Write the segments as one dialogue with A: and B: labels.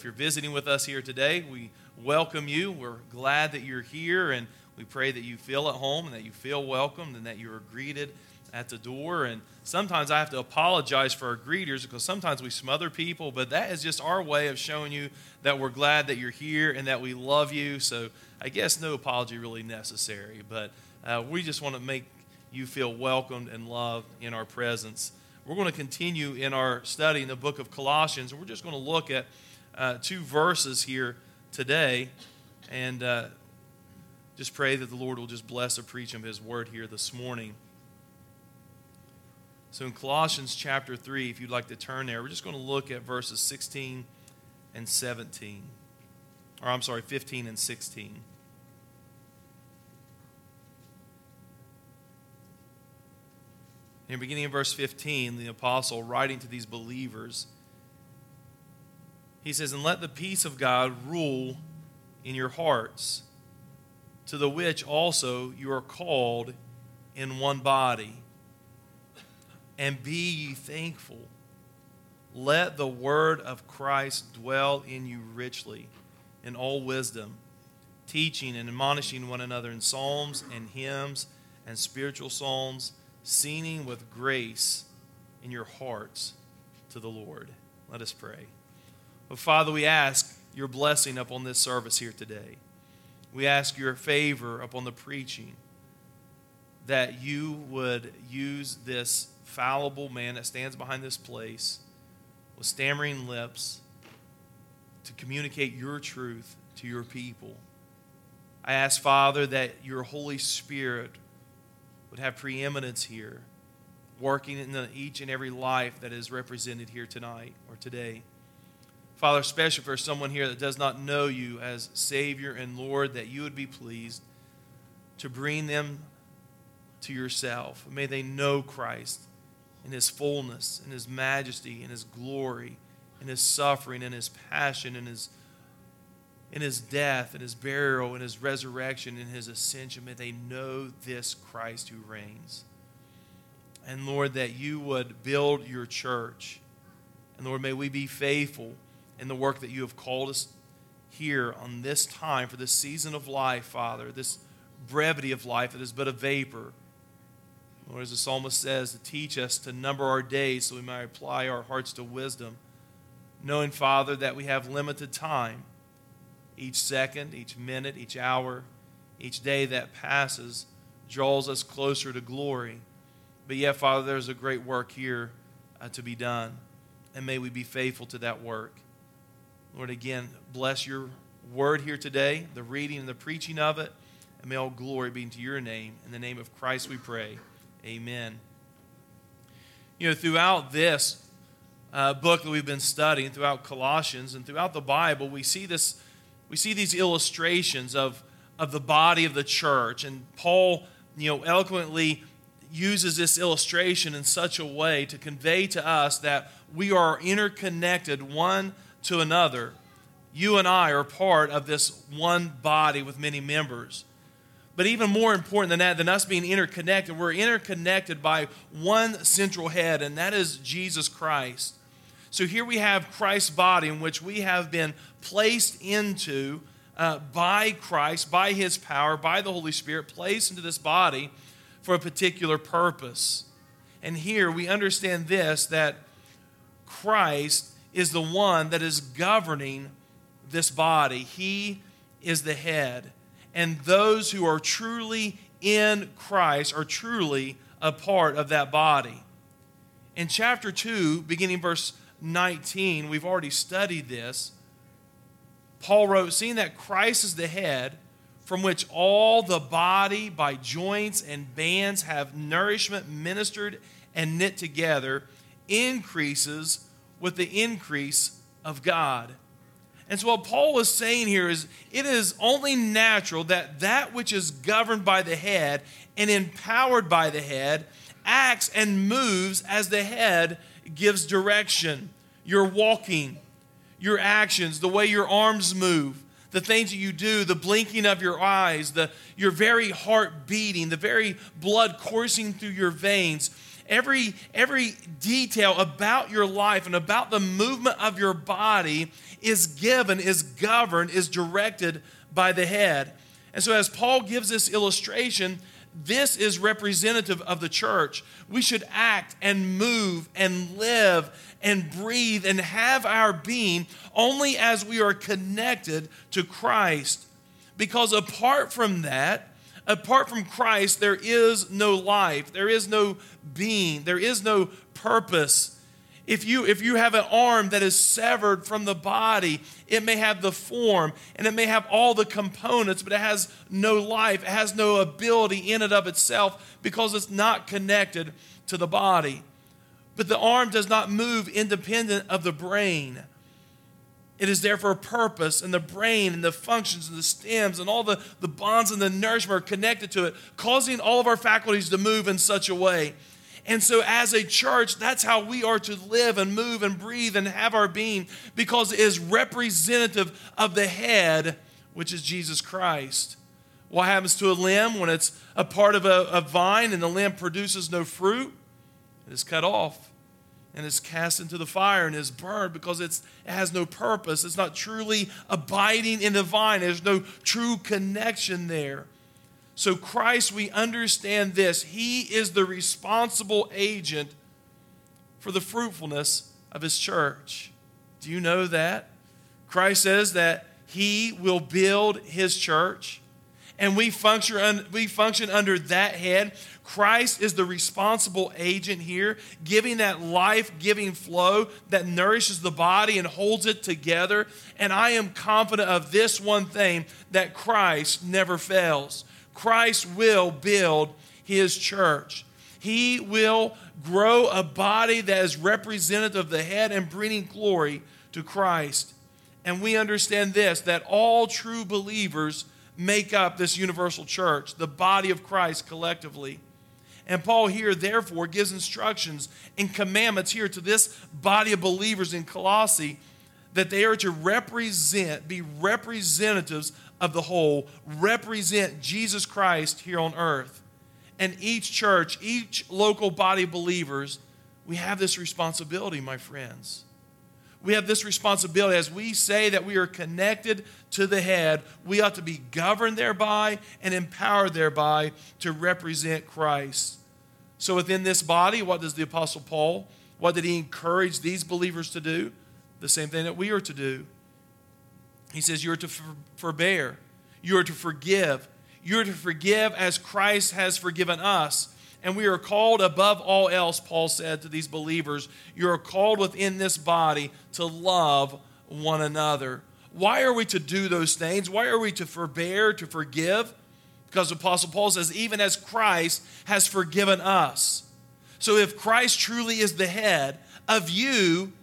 A: If you're visiting with us here today, we welcome you. We're glad that you're here, and we pray that you feel at home and that you feel welcomed and that you are greeted at the door. And sometimes I have to apologize for our greeters because sometimes we smother people, but that is just our way of showing you that we're glad that you're here and that we love you. So I guess no apology really necessary, but we just want to make you feel welcomed and loved in our presence. We're going to continue in our study in the book of Colossians, and we're just going to look at two verses here today, and just pray that the Lord will just bless the preaching of His word here this morning. So in Colossians chapter 3, if you'd like to turn there, we're just going to look at verses 16 and 17. Or I'm sorry, 15 and 16. In beginning of verse 15, the apostle writing to these believers, he says, "And let the peace of God rule in your hearts, to the which also you are called in one body. And be ye thankful. Let the word of Christ dwell in you richly, in all wisdom, teaching and admonishing one another in psalms and hymns and spiritual songs, singing with grace in your hearts to the Lord." Let us pray. Well, Father, we ask your blessing upon this service here today. We ask your favor upon the preaching, that you would use this fallible man that stands behind this place with stammering lips to communicate your truth to your people. I ask, Father, that your Holy Spirit would have preeminence here, working in each and every life that is represented here tonight or today. Father, especially for someone here that does not know you as Savior and Lord, that you would be pleased to bring them to yourself. May they know Christ in his fullness, in his majesty, in his glory, in his suffering, in his passion, in his death, in his burial, in his resurrection, in his ascension. May they know this Christ who reigns. And Lord, that you would build your church. And Lord, may we be faithful in the work that you have called us here on this time for this season of life, Father, this brevity of life that is but a vapor. Lord, as the psalmist says, to teach us to number our days so we might apply our hearts to wisdom, knowing, Father, that we have limited time. Each second, each minute, each hour, each day that passes draws us closer to glory. But yet, Father, there's a great work here to be done, and may we be faithful to that work. Lord, again, bless your word here today, the reading and the preaching of it, and may all glory be to your name. In the name of Christ we pray. Amen. You know, throughout this book that we've been studying, throughout Colossians and throughout the Bible, we see these illustrations of the body of the church. And Paul, eloquently uses this illustration in such a way to convey to us that we are interconnected one to another. You and I are part of this one body with many members. But even more important than that, than us being interconnected, we're interconnected by one central head, and that is Jesus Christ. So here we have Christ's body in which we have been placed into by Christ, by his power, by the Holy Spirit, placed into this body for a particular purpose. And here we understand this, that Christ is the one that is governing this body. He is the head. And those who are truly in Christ are truly a part of that body. In chapter 2, beginning verse 19, we've already studied this. Paul wrote, "Seeing that Christ is the head, from which all the body by joints and bands have nourishment ministered and knit together, increases with the increase of God." And so what Paul is saying here is, it is only natural that which is governed by the head and empowered by the head acts and moves as the head gives direction. Your walking, your actions, the way your arms move, the things that you do, the blinking of your eyes, your very heart beating, the very blood coursing through your veins, every detail about your life and about the movement of your body is given, is governed, is directed by the head. And so as Paul gives this illustration, this is representative of the church. We should act and move and live and breathe and have our being only as we are connected to Christ. Because apart from that, apart from Christ, there is no life, there is no being, there is no purpose. If you have an arm that is severed from the body, it may have the form and it may have all the components, but it has no life, it has no ability in and of itself because it's not connected to the body. But the arm does not move independent of the brain. It is there for a purpose, and the brain and the functions and the stems and all the bonds and the nourishment are connected to it, causing all of our faculties to move in such a way. And so as a church, that's how we are to live and move and breathe and have our being, because it is representative of the head, which is Jesus Christ. What happens to a limb when it's a part of a vine and the limb produces no fruit? It is cut off and is cast into the fire and is burned because it has no purpose. It's not truly abiding in the vine. There's no true connection there. So Christ, we understand this. He is the responsible agent for the fruitfulness of his church. Do you know that? Christ says that he will build his church, and we function under that head. Christ is the responsible agent here, giving that life-giving flow that nourishes the body and holds it together. And I am confident of this one thing, that Christ never fails. Christ will build his church. He will grow a body that is representative of the head and bringing glory to Christ. And we understand this, that all true believers make up this universal church, the body of Christ collectively. And Paul here, therefore, gives instructions and commandments here to this body of believers in Colossae, that they are to be representatives of the whole, represent Jesus Christ here on earth. And each church, each local body of believers, we have this responsibility, my friends. We have this responsibility. As we say that we are connected to the head, we ought to be governed thereby and empowered thereby to represent Christ. So within this body, what does the Apostle Paul, what did he encourage these believers to do? The same thing that we are to do. He says you are to forbear. You are to forgive. You are to forgive as Christ has forgiven us. And we are called above all else, Paul said to these believers, you are called within this body to love one another. Why are we to do those things? Why are we to forbear, to forgive? Because the Apostle Paul says, even as Christ has forgiven us. So if Christ truly is the head of you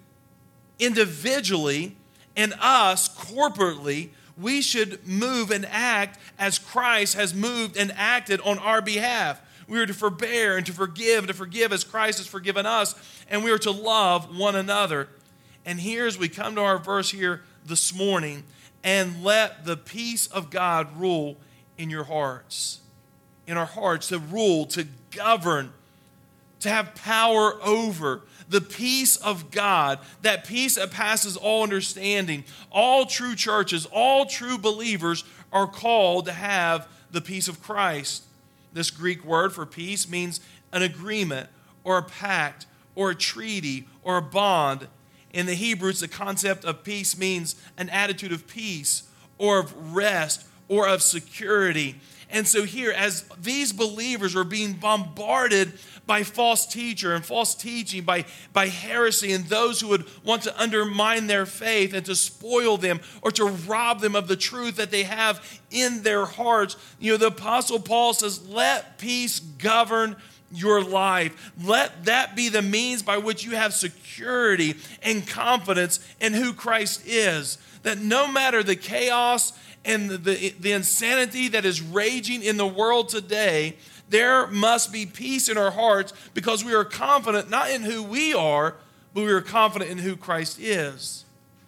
A: individually and us corporately, we should move and act as Christ has moved and acted on our behalf. We are to forbear and to forgive as Christ has forgiven us, and we are to love one another. And here, as we come to our verse here this morning, and let the peace of God rule in your hearts. In our hearts, to rule, to govern, to have power over. The peace of God, that peace that passes all understanding. All true churches, all true believers are called to have the peace of Christ. This Greek word for peace means an agreement or a pact or a treaty or a bond. In the Hebrews, the concept of peace means an attitude of peace or of rest or of security. And so here, as these believers are being bombarded by false teacher and false teaching, by heresy and those who would want to undermine their faith and to spoil them or to rob them of the truth that they have in their hearts, the Apostle Paul says, let peace govern your life. Let that be the means by which you have security and confidence in who Christ is. That no matter the chaos and the insanity that is raging in the world today, there must be peace in our hearts because we are confident not in who we are, but we are confident in who Christ is.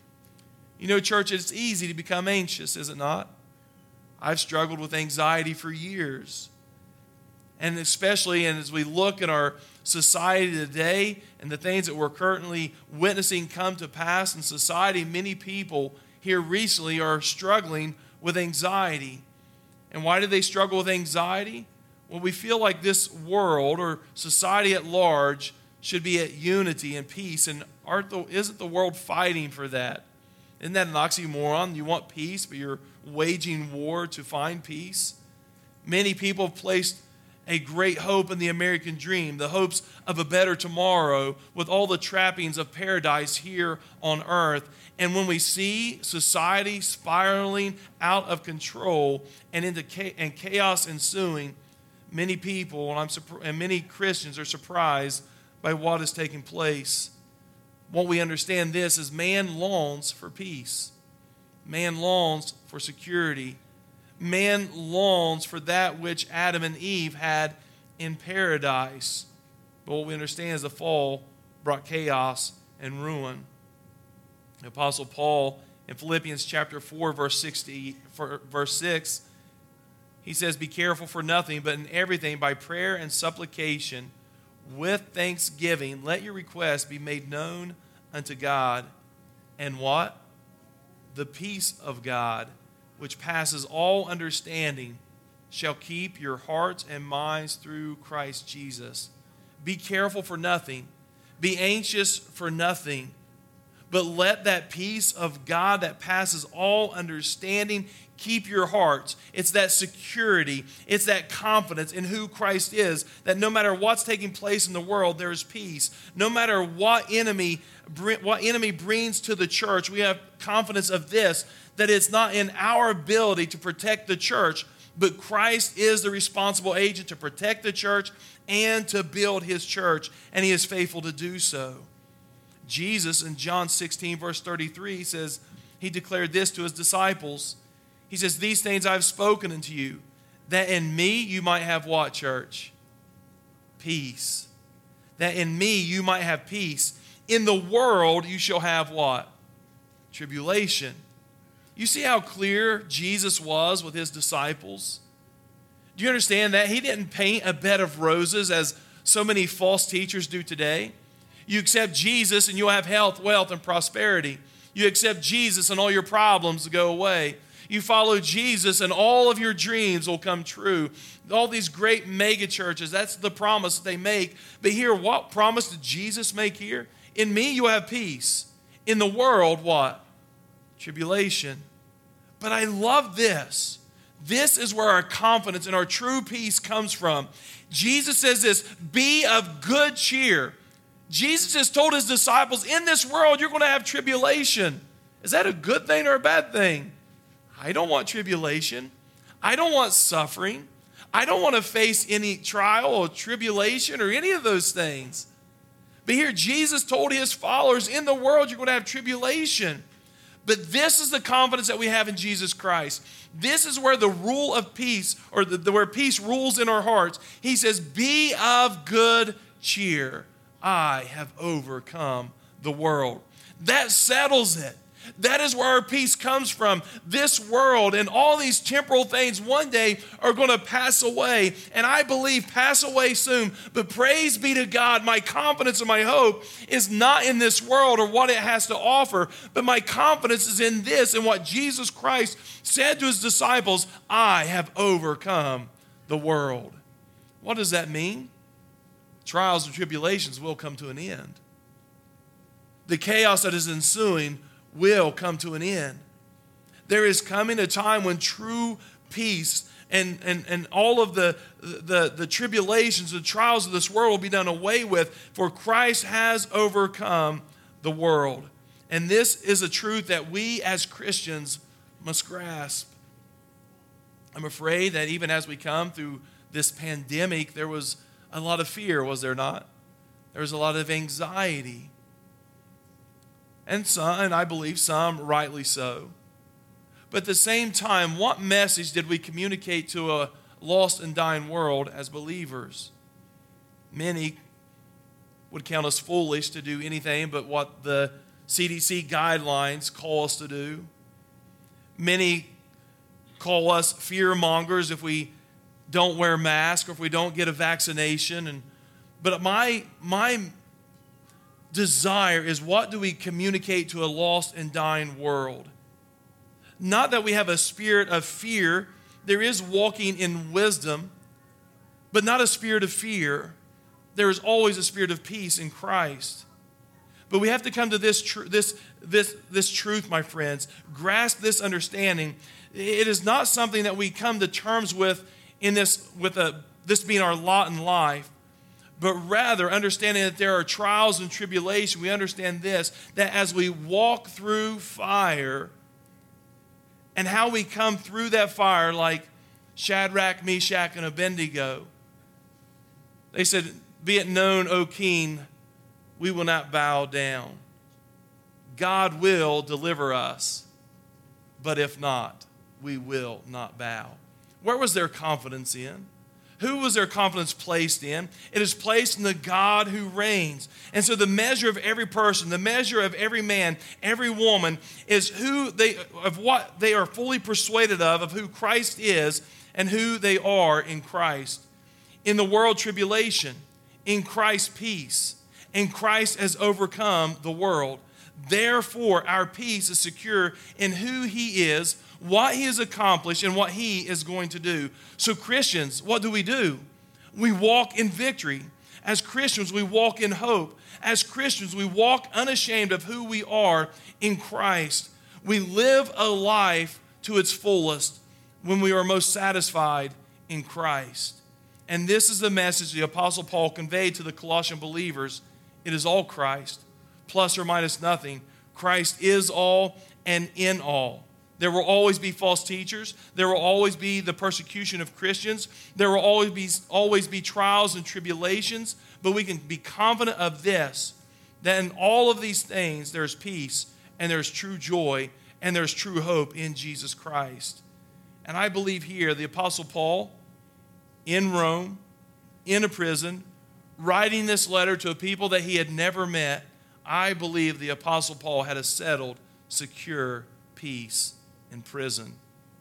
A: Church, it's easy to become anxious, is it not? I've struggled with anxiety for years. And especially as we look at our society today and the things that we're currently witnessing come to pass in society, many people here recently are struggling with anxiety. And why do they struggle with anxiety? Well, we feel like this world or society at large should be at unity and peace. And isn't the world fighting for that? Isn't that an oxymoron? You want peace, but you're waging war to find peace? Many people have placed a great hope in the American dream, the hopes of a better tomorrow with all the trappings of paradise here on earth. And when we see society spiraling out of control and into chaos ensuing, many people and many Christians are surprised by what is taking place. What we understand this is man longs for peace. Man longs for security. Man longs for that which Adam and Eve had in paradise. But what we understand is the fall brought chaos and ruin. The Apostle Paul in Philippians chapter 4, verse 6, he says, "Be careful for nothing, but in everything by prayer and supplication, with thanksgiving, let your requests be made known unto God." And what? The peace of God, which passes all understanding, shall keep your hearts and minds through Christ Jesus. Be careful for nothing. Be anxious for nothing. But let that peace of God that passes all understanding keep your hearts. It's that security. It's that confidence in who Christ is, that no matter what's taking place in the world, there is peace. No matter what enemy brings to the church, we have confidence of this, that it's not in our ability to protect the church, but Christ is the responsible agent to protect the church and to build his church, and he is faithful to do so. Jesus in John 16, verse 33 says, he declared this to his disciples. He says, "These things I've spoken unto you, that in me you might have" what, church? Peace. That in me you might have peace. In the world you shall have what? Tribulation. You see how clear Jesus was with his disciples? Do you understand that? He didn't paint a bed of roses as so many false teachers do today. You accept Jesus and you'll have health, wealth, and prosperity. You accept Jesus and all your problems will go away. You follow Jesus and all of your dreams will come true. All these great mega churches, that's the promise that they make. But here, what promise did Jesus make here? In me you have peace. In the world, what? Tribulation. But I love this. This is where our confidence and our true peace comes from. Jesus says this, "Be of good cheer." Jesus has told his disciples, in this world, you're going to have tribulation. Is that a good thing or a bad thing? I don't want tribulation. I don't want suffering. I don't want to face any trial or tribulation or any of those things. But here, Jesus told his followers, in the world, you're going to have tribulation. But this is the confidence that we have in Jesus Christ. This is where the rule of peace, or where peace rules in our hearts. He says, "Be of good cheer. I have overcome the world." That settles it. That is where our peace comes from. This world and all these temporal things one day are going to pass away, and I believe pass away soon. But praise be to God, my confidence and my hope is not in this world or what it has to offer, but my confidence is in this and what Jesus Christ said to his disciples, "I have overcome the world." What does that mean? Trials and tribulations will come to an end. The chaos that is ensuing will come to an end. There is coming a time when true peace and all of the tribulations, the trials of this world will be done away with, for Christ has overcome the world. And this is a truth that we as Christians must grasp. I'm afraid that even as we come through this pandemic, there was a lot of fear, was there not? There was a lot of anxiety. And I believe some rightly so. But at the same time, what message did we communicate to a lost and dying world as believers? Many would count us foolish to do anything but what the CDC guidelines call us to do. Many call us fear mongers if we don't wear masks or if we don't get a vaccination. But my desire is, what do we communicate to a lost and dying world? Not that we have a spirit of fear. There is walking in wisdom, but not a spirit of fear. There is always a spirit of peace in Christ. But we have to come to this truth, my friends. Grasp this understanding. It is not something that we come to terms with this being our lot in life, but rather understanding that there are trials and tribulation. We understand this, that as we walk through fire, and how we come through that fire like Shadrach, Meshach, and Abednego. They said, "Be it known, O King, we will not bow down." God will deliver us, but if not, we will not bow. Where was their confidence in? Who was their confidence placed in? It is placed in the God who reigns. And so the measure of every person, the measure of every man, every woman, is what they are fully persuaded of who Christ is and who they are in Christ. In the world tribulation, in Christ's peace, and Christ has overcome the world. Therefore, our peace is secure in who he is, what he has accomplished, and what he is going to do. So Christians, what do? We walk in victory. As Christians, we walk in hope. As Christians, we walk unashamed of who we are in Christ. We live a life to its fullest when we are most satisfied in Christ. And this is the message the Apostle Paul conveyed to the Colossian believers. It is all Christ, plus or minus nothing. Christ is all and in all. There will always be false teachers. There will always be the persecution of Christians. There will always be trials and tribulations. But we can be confident of this, that in all of these things there's peace and there's true joy and there's true hope in Jesus Christ. And I believe here the Apostle Paul, in Rome, in a prison, writing this letter to a people that he had never met, I believe the Apostle Paul had a settled, secure peace in prison.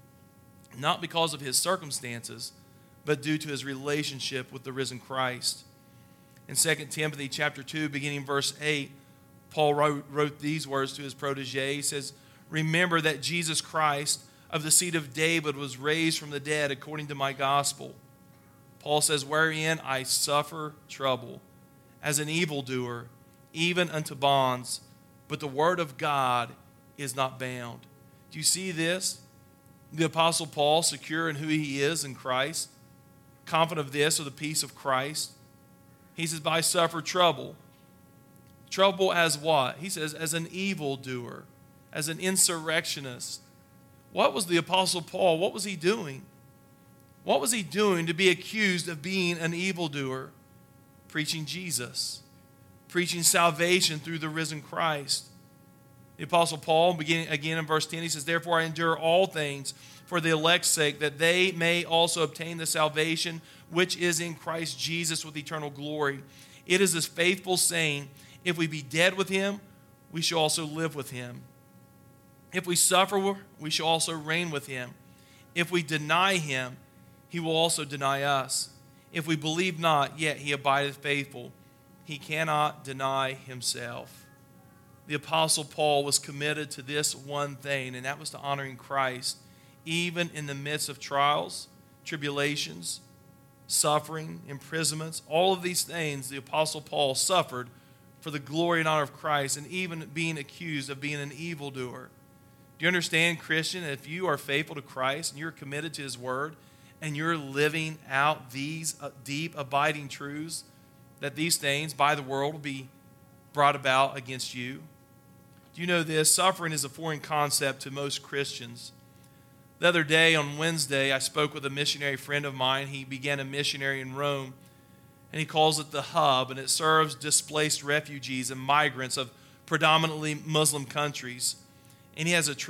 A: Not because of his circumstances, but due to his relationship with the risen Christ. In 2 Timothy chapter 2, beginning verse 8, Paul wrote these words to his protege. He says, "Remember that Jesus Christ of the seed of David was raised from the dead according to my gospel." Paul says, "Wherein I suffer trouble as an evildoer, even unto bonds, but the word of God is not bound." Do you see this? The Apostle Paul, secure in who he is in Christ, confident of this, or the peace of Christ. He says, "But I suffer trouble." Trouble as what? He says, as an evildoer, as an insurrectionist. What was the Apostle Paul? What was he doing? What was he doing to be accused of being an evildoer? Preaching Jesus, preaching salvation through the risen Christ. The Apostle Paul, beginning again in verse 10, he says, "Therefore I endure all things for the elect's sake, that they may also obtain the salvation which is in Christ Jesus with eternal glory. It is this faithful saying, if we be dead with him, we shall also live with him. If we suffer, we shall also reign with him. If we deny him, he will also deny us. If we believe not, yet he abideth faithful. He cannot deny himself." The Apostle Paul was committed to this one thing, and that was to honoring Christ, even in the midst of trials, tribulations, suffering, imprisonments. All of these things the Apostle Paul suffered for the glory and honor of Christ, and even being accused of being an evildoer. Do you understand, Christian, if you are faithful to Christ and you're committed to his word, and you're living out these deep, abiding truths, that these things by the world will be brought about against you? Do you know this? Suffering is a foreign concept to most Christians. The other day, on Wednesday, I spoke with a missionary friend of mine. He began a missionary in Rome, and he calls it the Hub, and it serves displaced refugees and migrants of predominantly Muslim countries. And he has had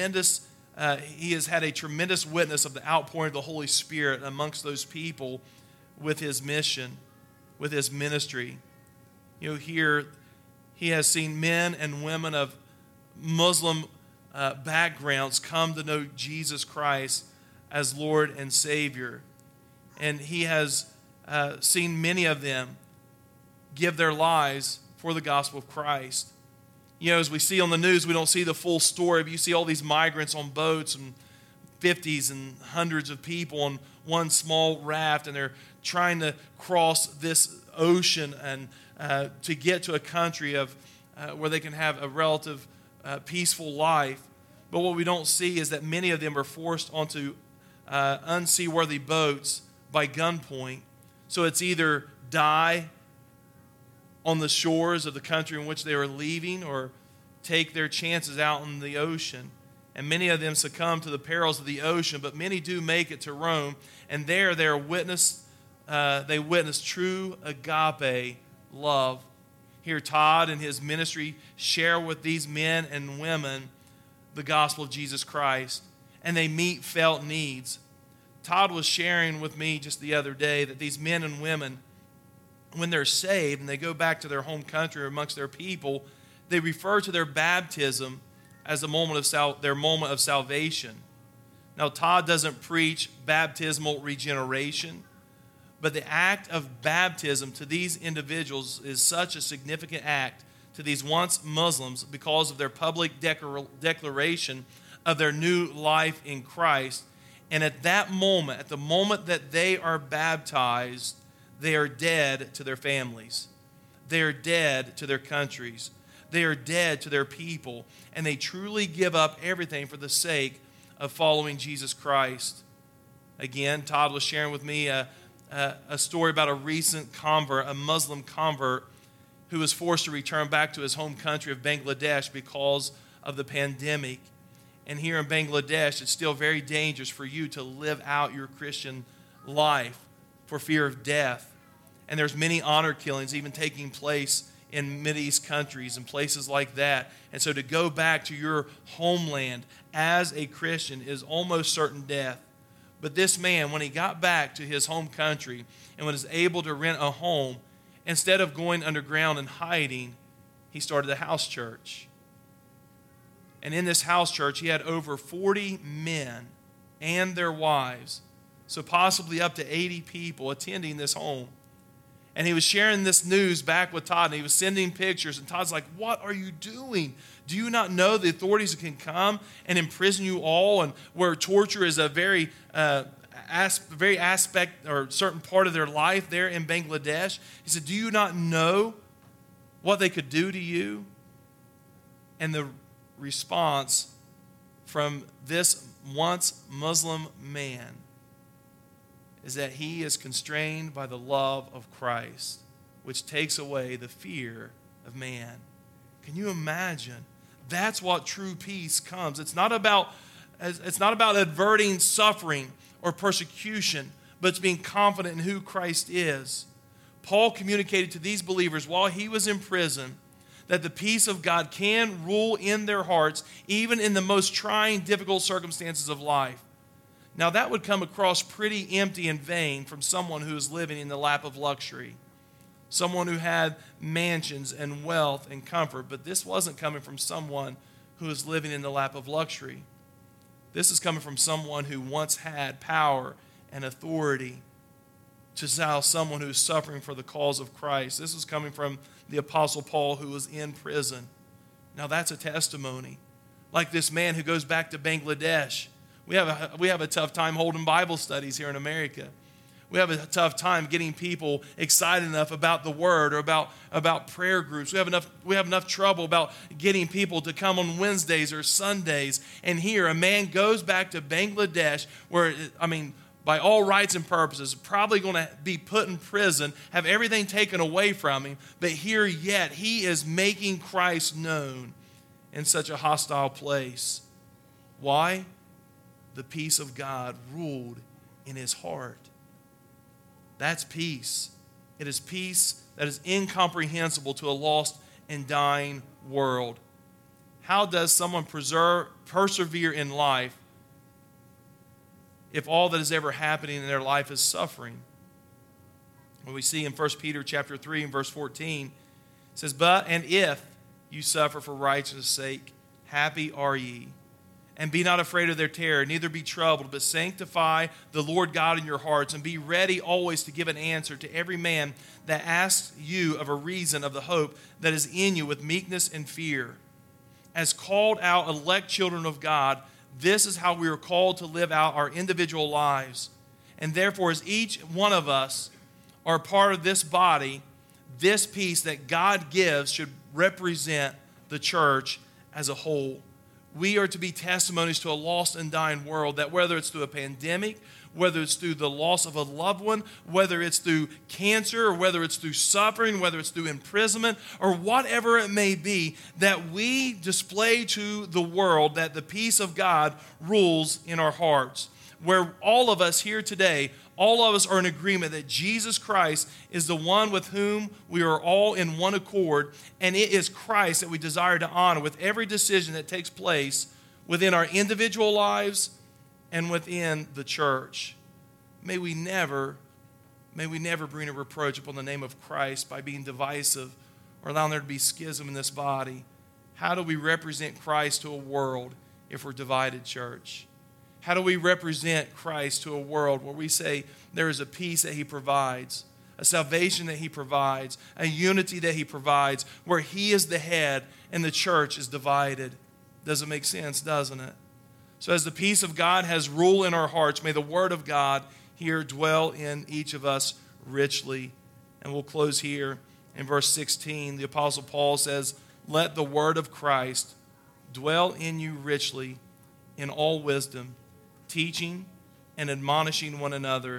A: a tremendous witness of the outpouring of the Holy Spirit amongst those people with his mission, with his ministry. You know, here he has seen men and women of Muslim backgrounds come to know Jesus Christ as Lord and Savior. And he has seen many of them give their lives for the gospel of Christ. You know, as we see on the news, we don't see the full story, but you see all these migrants on boats and 50s and hundreds of people on one small raft, and they're trying to cross this ocean and to get to a country of where they can have a relative peaceful life. But what we don't see is that many of them are forced onto unseaworthy boats by gunpoint. So it's either die on the shores of the country in which they were leaving, or take their chances out in the ocean. And many of them succumb to the perils of the ocean, but many do make it to Rome, and there they witness true agape love. Here Todd and his ministry share with these men and women the gospel of Jesus Christ, and they meet felt needs. Todd was sharing with me just the other day that these men and women, when they're saved and they go back to their home country or amongst their people, they refer to their baptism as their moment of salvation. Now, Todd doesn't preach baptismal regeneration, but the act of baptism to these individuals is such a significant act to these once Muslims because of their public declaration of their new life in Christ. And at that moment, at the moment that they are baptized, they are dead to their families. They are dead to their countries. They are dead to their people. And they truly give up everything for the sake of following Jesus Christ. Again, Todd was sharing with me a story about a recent convert, a Muslim convert, who was forced to return back to his home country of Bangladesh because of the pandemic. And here in Bangladesh, it's still very dangerous for you to live out your Christian life for fear of death. And there's many honor killings even taking place in Mideast countries and places like that. And so to go back to your homeland as a Christian is almost certain death. But this man, when he got back to his home country and was able to rent a home, instead of going underground and hiding, he started a house church. And in this house church, he had over 40 men and their wives, so possibly up to 80 people attending this home. And he was sharing this news back with Todd, and he was sending pictures, and Todd's like, "What are you doing? Do you not know the authorities can come and imprison you all, and where torture is a very aspect or certain part of their life there in Bangladesh?" He said, "Do you not know what they could do to you?" And the response from this once Muslim man is that he is constrained by the love of Christ, which takes away the fear of man. Can you imagine? That's what true peace comes. It's not about averting suffering or persecution, but it's being confident in who Christ is. Paul communicated to these believers while he was in prison that the peace of God can rule in their hearts, even in the most trying, difficult circumstances of life. Now, that would come across pretty empty and vain from someone who is living in the lap of luxury, someone who had mansions and wealth and comfort, but this wasn't coming from someone who is living in the lap of luxury. This is coming from someone who once had power and authority to now someone who is suffering for the cause of Christ. This was coming from the Apostle Paul, who was in prison. Now, that's a testimony. Like this man who goes back to Bangladesh. We have a tough time holding Bible studies here in America. We have a tough time getting people excited enough about the Word or about prayer groups. We have enough trouble about getting people to come on Wednesdays or Sundays. And here, a man goes back to Bangladesh where, by all rights and purposes, probably going to be put in prison, have everything taken away from him. But here yet, he is making Christ known in such a hostile place. Why? The peace of God ruled in his heart. That's peace. It is peace that is incomprehensible to a lost and dying world. How does someone persevere in life if all that is ever happening in their life is suffering? When we see in 1 Peter chapter 3 and verse 14, it says, "But and if you suffer for righteousness' sake, happy are ye, And be not afraid of their terror, neither be troubled, but sanctify the Lord God in your hearts, and be ready always to give an answer to every man that asks you of a reason of the hope that is in you with meekness and fear. As called out elect children of God, this is how we are called to live out our individual lives. And therefore, as each one of us are part of this body, this peace that God gives should represent the church as a whole. We are to be testimonies to a lost and dying world, that whether it's through a pandemic, whether it's through the loss of a loved one, whether it's through cancer, or whether it's through suffering, whether it's through imprisonment, or whatever it may be, that we display to the world that the peace of God rules in our hearts. Where all of us here today, all of us are in agreement that Jesus Christ is the one with whom we are all in one accord, and it is Christ that we desire to honor with every decision that takes place within our individual lives and within the church. May we never bring a reproach upon the name of Christ by being divisive or allowing there to be schism in this body. How do we represent Christ to a world if we're divided, church? How do we represent Christ to a world where we say there is a peace that he provides, a salvation that he provides, a unity that he provides, where he is the head and the church is divided? Doesn't make sense, doesn't it? So as the peace of God has rule in our hearts, may the word of God here dwell in each of us richly. And we'll close here in verse 16. The Apostle Paul says, "Let the word of Christ dwell in you richly in all wisdom, teaching and admonishing one another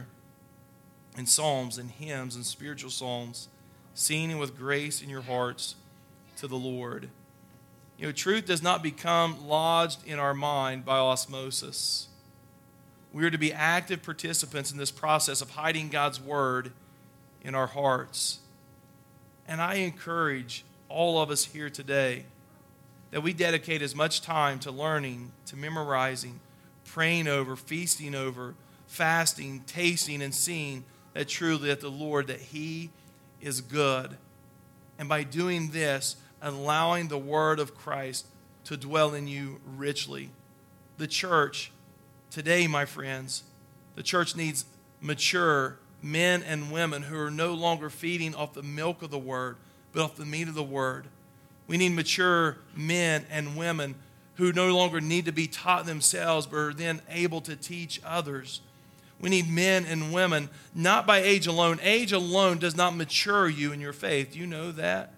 A: in psalms and hymns and spiritual songs, singing with grace in your hearts to the Lord." You know, truth does not become lodged in our mind by osmosis. We are to be active participants in this process of hiding God's word in our hearts. And I encourage all of us here today that we dedicate as much time to learning, to memorizing, praying over, feasting over, fasting, tasting, and seeing that truly that the Lord, that he is good. And by doing this, allowing the word of Christ to dwell in you richly. The church today, my friends, the church needs mature men and women who are no longer feeding off the milk of the word, but off the meat of the word. We need mature men and women who no longer need to be taught themselves, but are then able to teach others. We need men and women, not by age alone. Age alone does not mature you in your faith. Do you know that?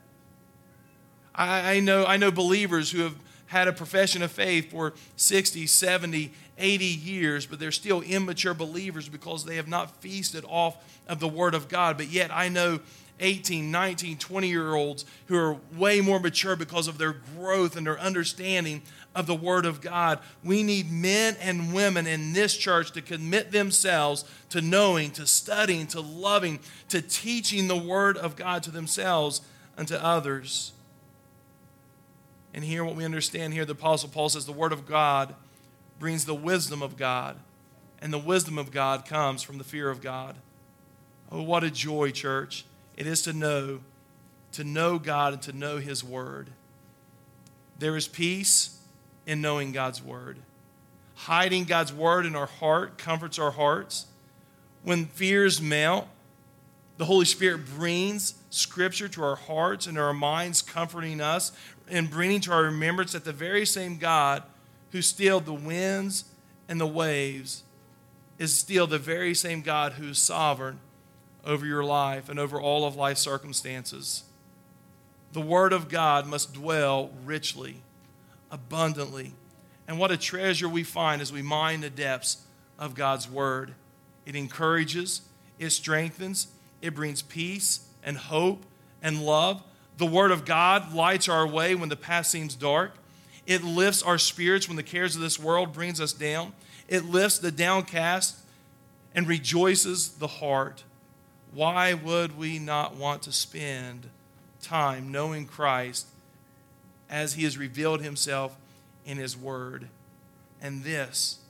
A: I know believers who have had a profession of faith for 60, 70, 80 years, but they're still immature believers because they have not feasted off of the Word of God. But yet I know 18, 19, 20-year-olds who are way more mature because of their growth and their understanding of the Word of God. We need men and women in this church to commit themselves to knowing, to studying, to loving, to teaching the Word of God to themselves and to others. And here what we understand here, the Apostle Paul says the Word of God brings the wisdom of God, and the wisdom of God comes from the fear of God. Oh, what a joy, church, it is to know God and to know His Word. There is peace in knowing God's Word. Hiding God's Word in our heart comforts our hearts. When fears melt, the Holy Spirit brings Scripture to our hearts and our minds, comforting us and bringing to our remembrance that the very same God who stilled the winds and the waves is still the very same God who is sovereign over your life and over all of life's circumstances. The Word of God must dwell richly, abundantly. And what a treasure we find as we mine the depths of God's Word. It encourages, it strengthens, it brings peace and hope and love. The Word of God lights our way when the path seems dark. It lifts our spirits when the cares of this world brings us down. It lifts the downcast and rejoices the heart. Why would we not want to spend time knowing Christ as He has revealed Himself in His Word? And this,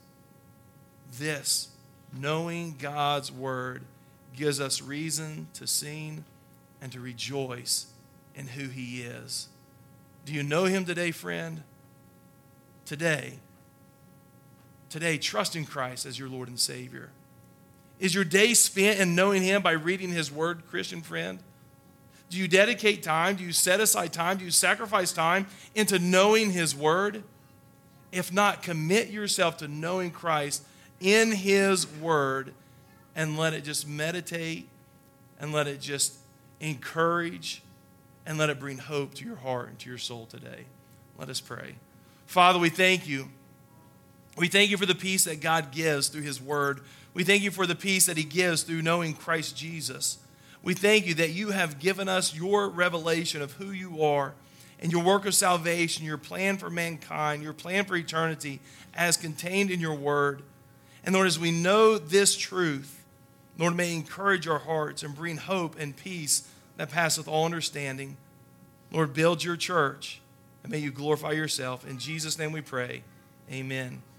A: knowing God's Word, gives us reason to sing and to rejoice in who He is. Do you know Him today, friend? Today, today trusting Christ as your Lord and Savior? Is your day spent in knowing Him by reading His Word, Christian friend? Do you dedicate time? Do you set aside time? Do you sacrifice time into knowing His Word? If not, commit yourself to knowing Christ in His Word and let it just meditate and let it just encourage and let it bring hope to your heart and to your soul today. Let us pray. Father, we thank you. We thank you for the peace that God gives through His Word. We thank you for the peace that He gives through knowing Christ Jesus. We thank you that you have given us your revelation of who you are and your work of salvation, your plan for mankind, your plan for eternity as contained in your Word. And Lord, as we know this truth, Lord, may it encourage our hearts and bring hope and peace that passeth all understanding. Lord, build your church and may you glorify yourself. In Jesus' name we pray. Amen.